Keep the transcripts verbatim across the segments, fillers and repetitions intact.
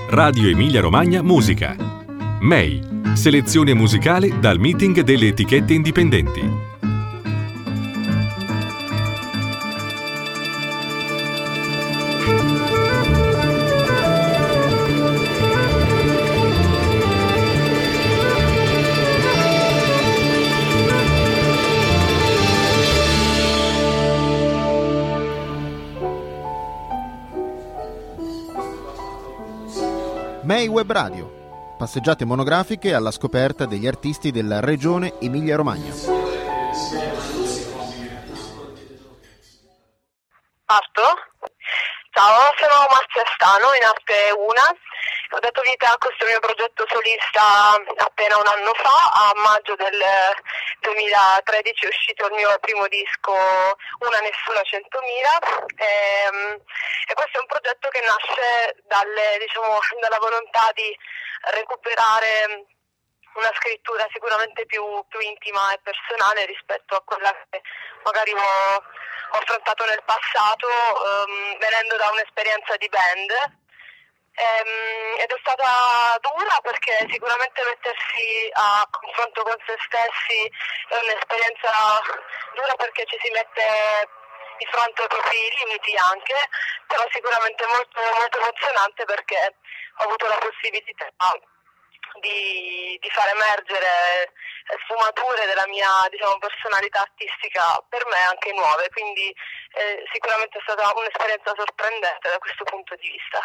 Radio Emilia Romagna Musica. M E I, selezione musicale dal meeting delle etichette indipendenti. M E I Web Radio, passeggiate monografiche alla scoperta degli artisti della regione Emilia-Romagna. Parto? Ciao, sono Marzia Stano, in arte Una. Ho dato vita a questo mio progetto solista appena un anno fa. A maggio del duemilatredici è uscito il mio primo disco, Una Nessuna Centomila, e, e questo è un progetto che nasce dalle, diciamo, dalla volontà di recuperare una scrittura sicuramente più, più intima e personale rispetto a quella che magari ho, ho affrontato nel passato, um, venendo da un'esperienza di band. Ehm, ed è stata dura perché sicuramente mettersi a confronto con se stessi è un'esperienza dura perché ci si mette di fronte ai propri limiti anche, però sicuramente molto, molto emozionante perché ho avuto la possibilità di, di far emergere sfumature della mia, diciamo, personalità artistica per me anche nuove, quindi eh, sicuramente è stata un'esperienza sorprendente da questo punto di vista.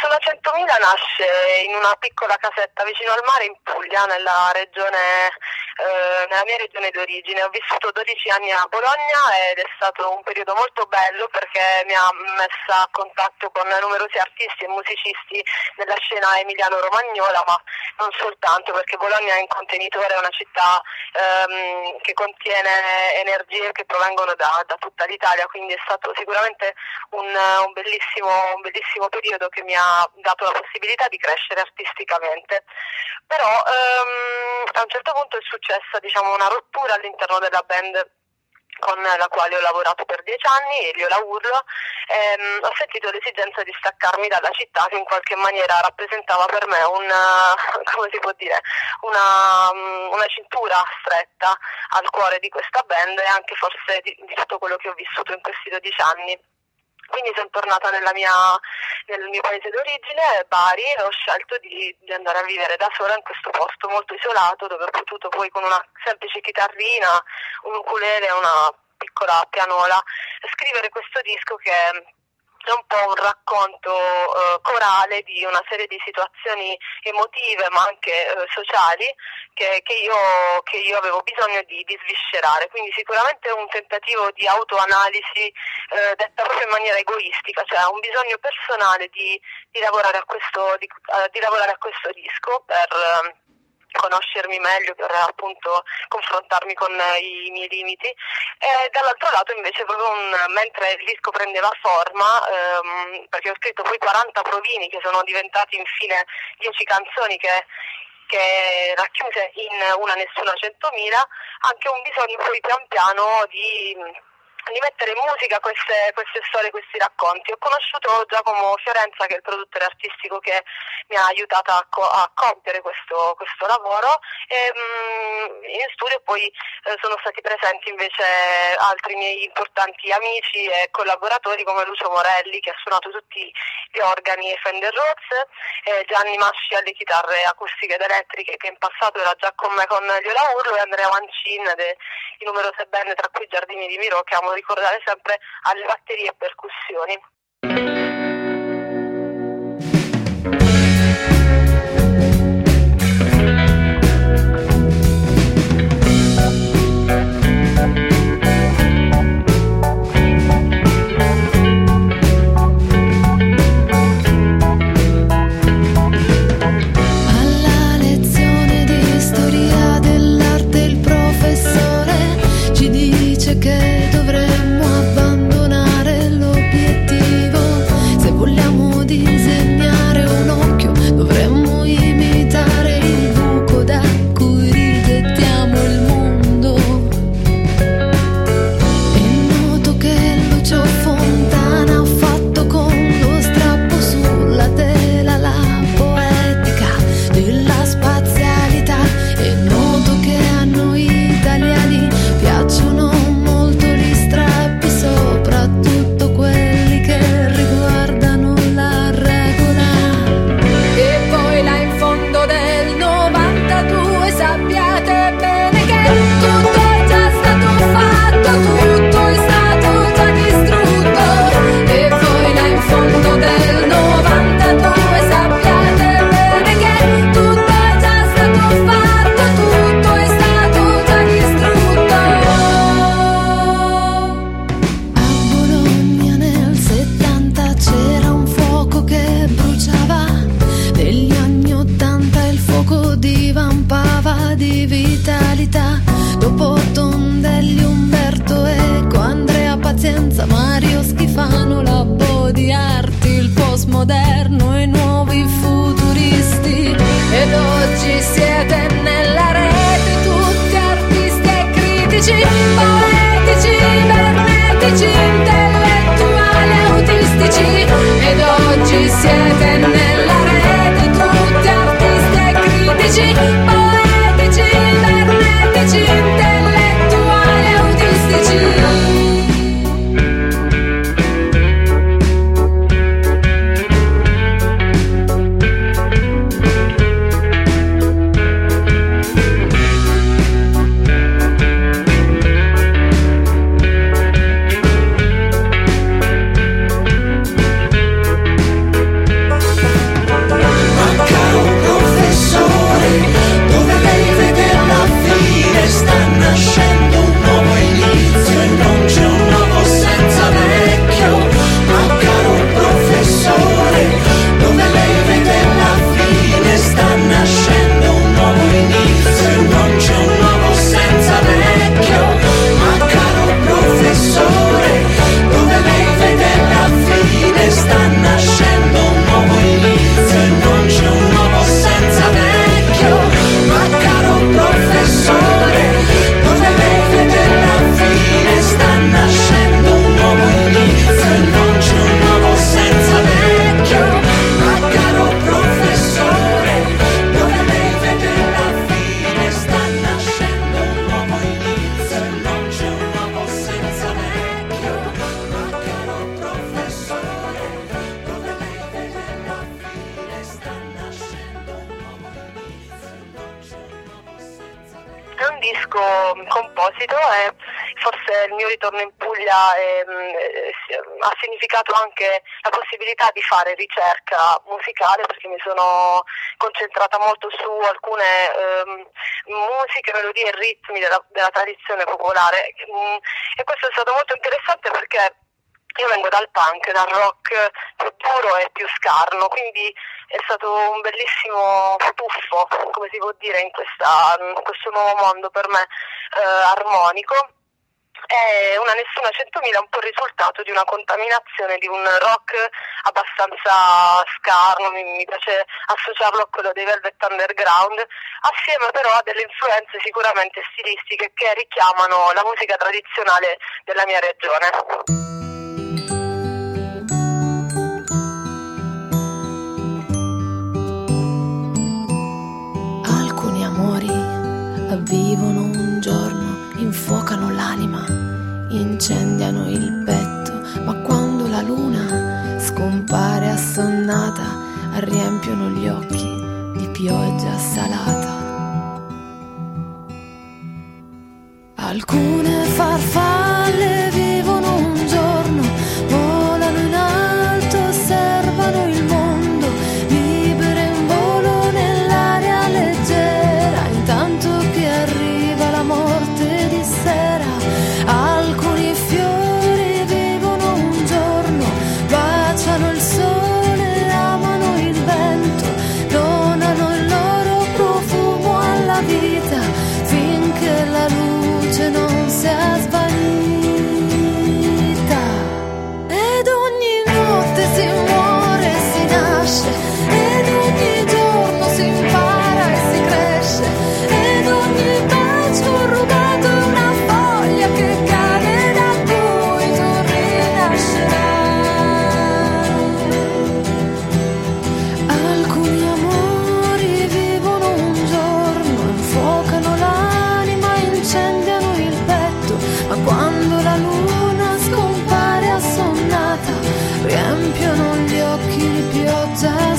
Nasce in una piccola casetta vicino al mare in Puglia, nella regione eh, nella mia regione d'origine. Ho vissuto dodici anni a Bologna ed è stato un periodo molto bello perché mi ha messa a contatto con numerosi artisti e musicisti della scena emiliano-romagnola, ma non soltanto, perché Bologna è in contenitore, è una città ehm, che contiene energie che provengono da, da tutta l'Italia, quindi è stato sicuramente un, un, bellissimo, un bellissimo periodo che mi ha dato la possibilità di crescere artisticamente. Però ehm, a un certo punto è successa, diciamo, una rottura all'interno della band con la quale ho lavorato per dieci anni, Elio La Urlo. ehm, ho sentito l'esigenza di staccarmi dalla città che in qualche maniera rappresentava per me una, come si può dire, una, una cintura stretta al cuore di questa band e anche forse di, di tutto quello che ho vissuto in questi dodici anni. Quindi sono tornata nella mia, nel mio paese d'origine, Bari, e ho scelto di, di andare a vivere da sola in questo posto molto isolato, dove ho potuto poi con una semplice chitarrina, un ukulele e una piccola pianola scrivere questo disco che è un po' un racconto eh, corale di una serie di situazioni emotive ma anche eh, sociali che, che, io, che io avevo bisogno di, di sviscerare. Quindi sicuramente un tentativo di autoanalisi eh, detta proprio in maniera egoistica, cioè un bisogno personale di, di, lavorare, a questo, di, uh, di lavorare a questo disco per uh, conoscermi meglio, per appunto confrontarmi con i miei limiti, e dall'altro lato invece proprio un, mentre il disco prendeva forma, ehm, perché ho scritto poi quaranta provini che sono diventati infine dieci canzoni che che racchiuse in Una Nessuna Centomila, anche un bisogno poi pian piano di di mettere in musica queste, queste storie, questi racconti. Ho conosciuto Giacomo Fiorenza, che è il produttore artistico che mi ha aiutata a, co- a compiere questo, questo lavoro, e mh, in studio poi eh, sono stati presenti invece altri miei importanti amici e collaboratori come Lucio Morelli, che ha suonato tutti gli organi e Fender Rhodes, eh, Gianni Masci alle chitarre acustiche ed elettriche, che in passato era già con me con Elio La Urlo, e Andrea Mancin di numerose band, tra cui Giardini di Miro, che amo ricordare sempre, alle batterie e percussioni. Alla lezione di storia dell'arte il professore ci dice che dovremmo abbandonare l'obiettivo. Se vogliamo disegnare un occhio dovremmo imitare il buco da cui ridettiamo il mondo. E noto che Lucio Fontana ha fatto con lo strappo sulla tela la poetica della spazialità. E noto che a noi italiani piacciono molto gli strappi, soprattutto quelli che riguardano la regola. E poi là in fondo del novantadue sappiate bene che tutto è già stato fatto, tutto è stato già distrutto. E poi là in fondo del novantadue sappiate bene che tutto è già stato fatto, tutto è stato già distrutto. A Bologna nel settanta c'era un fuoco che bruciava, negli anni ottanta il fuoco divampava di vitalità. Dopo Tondelli, Umberto Eco, Andrea Pazienza, Mario Schifano, la body art, il postmoderno e i nuovi futuristi. Ed oggi siete nella rete tutti artisti e critici, poetici, cibernetici, intellettuali, autistici. Ed oggi siete nella rete tutti artisti e critici, poetici, cibernetici, intellettuali, autistici. Manca un professore proposito, e forse il mio ritorno in Puglia è, è, ha significato anche la possibilità di fare ricerca musicale, perché mi sono concentrata molto su alcune ehm, musiche, melodie e ritmi della, della tradizione popolare, e questo è stato molto interessante perché io vengo dal punk, dal rock più duro e più scarno, quindi è stato un bellissimo tuffo, come si può dire, in, questa, in questo nuovo mondo per me eh, armonico. E Una Nessuna centomila è un po' il risultato di una contaminazione di un rock abbastanza scarno, mi, mi piace associarlo a quello dei Velvet Underground, assieme però a delle influenze sicuramente stilistiche che richiamano la musica tradizionale della mia regione. Vivono un giorno, infuocano l'anima, incendiano il petto, ma quando la luna scompare assonnata, riempiono gli occhi di pioggia salata. Alcune farfalle vivono un giorno, volano in alto, osservano il mondo, libere in volo nell'aria leggera, intanto che arriva la morte di sera. Alcuni fiori vivono un giorno, baciano il sole, amano il vento, donano il loro profumo alla vita, finché la luce non si è svanita. Ed ogni notte si muore e si nasce, ed ogni giorno si impara e si cresce, ed ogni bacio rubato è una foglia che cade da cui tu rinascerai. Alcuni amori vivono un giorno, infuocano l'anima, incendiano il petto, ma quando la luna scompare assonnata, riempiono gli occhi di pioggia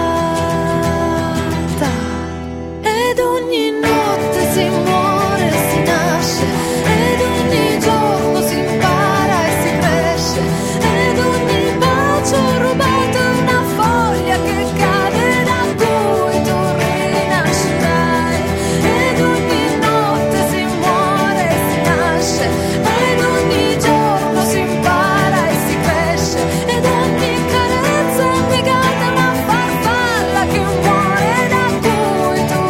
salata. Ed ogni notte si muore e si nasce, ed ogni giorno si impara e si cresce, ed ogni bacio rubato è una foglia che cade da cui tu rinascerai. Ed ogni notte si muore e si nasce, ed ogni giorno si impara e si cresce, ed ogni carezza piegata è una farfalla che muore da cui tu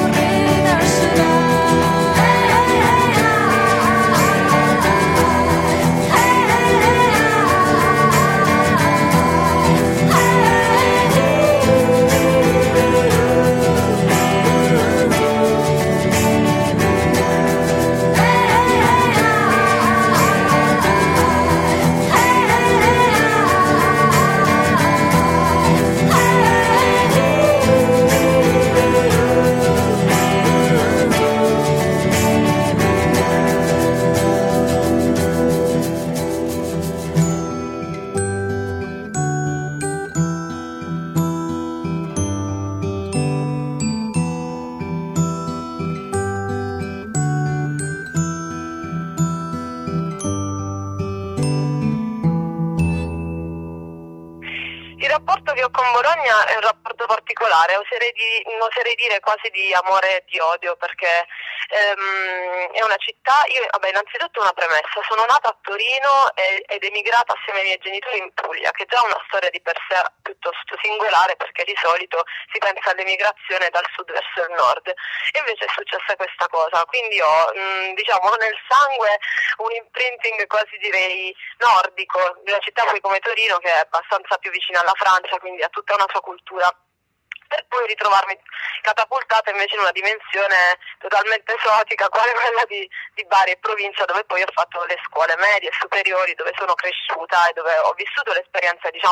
Il rapporto che ho con Bologna è un rapporto particolare, oserei, di, oserei dire quasi di amore e di odio, perché ehm, è una città, io vabbè innanzitutto una premessa, sono nata a Torino e, ed emigrata assieme ai miei genitori in Puglia, che già è una storia di per sé piuttosto singolare, perché di solito si pensa all'emigrazione dal sud verso il nord, e invece è successa questa cosa, quindi ho mh, diciamo nel sangue un imprinting quasi direi nordico, di una città poi come Torino che è abbastanza più vicina alla Francia, quindi ha tutta una sua cultura, per poi ritrovarmi catapultata invece in una dimensione totalmente esotica, quale quella di, di Bari e provincia, dove poi ho fatto le scuole medie e superiori, dove sono cresciuta e dove ho vissuto l'esperienza diciamo più importante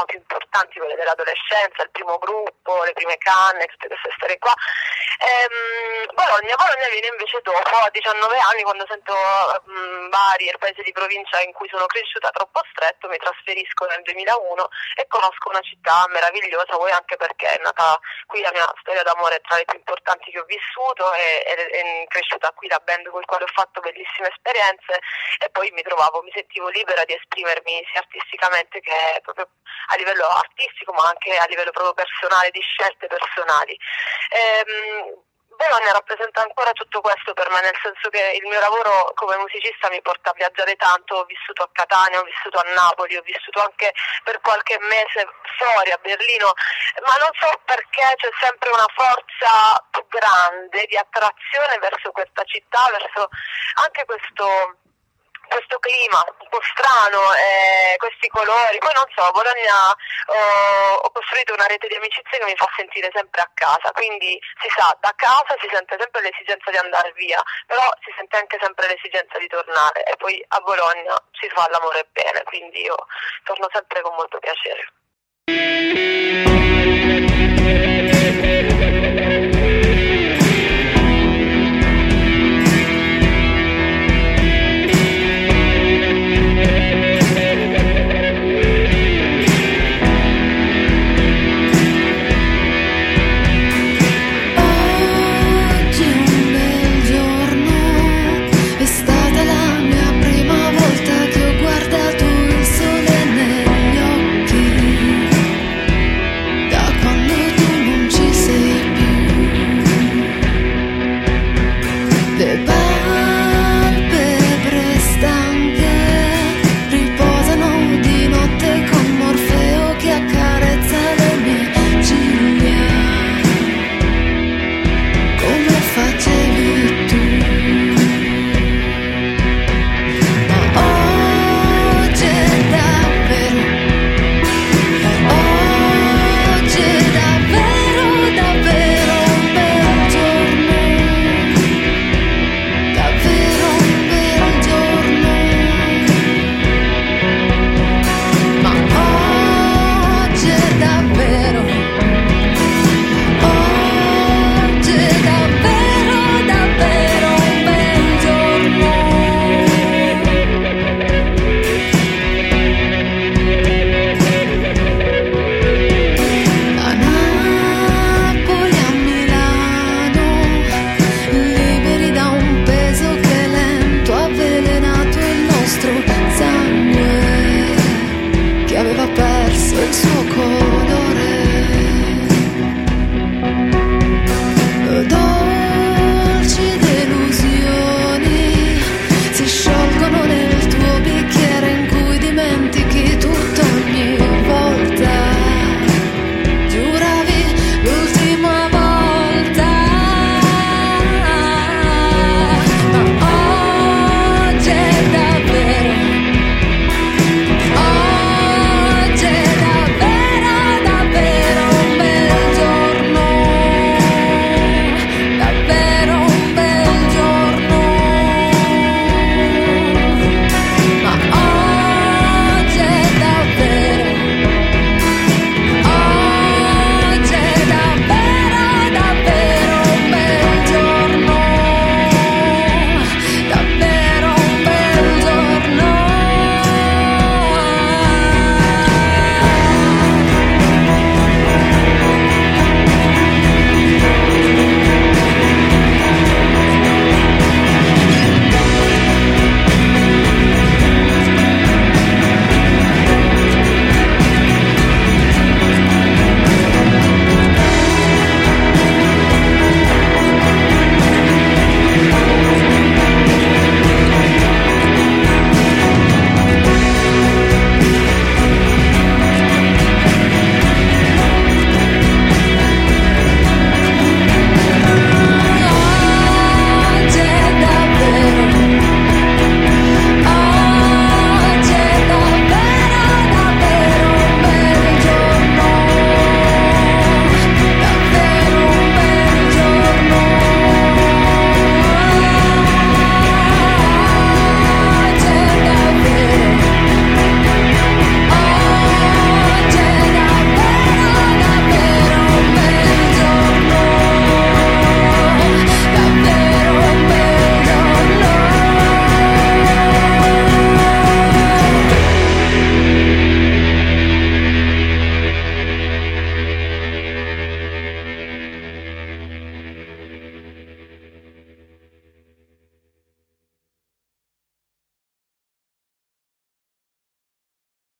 importanti, quelle dell'adolescenza, il primo gruppo, le prime canne, tutte queste storie qua. Ehm, Bologna, Bologna viene invece dopo, a diciannove anni, quando sento mh, Bari, il paese di provincia in cui sono cresciuta, troppo stretto, mi trasferisco nel duemilauno e conosco una città meravigliosa, poi anche perché è nata qui la mia storia d'amore tra le più importanti che ho vissuto, e è cresciuta qui la band con il quale ho fatto bellissime esperienze, e poi mi trovavo, mi sentivo libera di esprimermi sia artisticamente che proprio a livello artistico, ma anche a livello proprio personale, di scelte personali. Ehm, Bologna rappresenta ancora tutto questo per me, nel senso che il mio lavoro come musicista mi porta a viaggiare tanto. Ho vissuto a Catania, ho vissuto a Napoli, ho vissuto anche per qualche mese fuori a Berlino, ma non so perché c'è sempre una forza più grande di attrazione verso questa città, verso anche questo questo clima un po' strano, eh, questi colori. Poi non so, a Bologna oh, ho costruito una rete di amicizie che mi fa sentire sempre a casa, quindi si sa, da casa si sente sempre l'esigenza di andare via, però si sente anche sempre l'esigenza di tornare, e poi a Bologna si fa l'amore bene, quindi io torno sempre con molto piacere.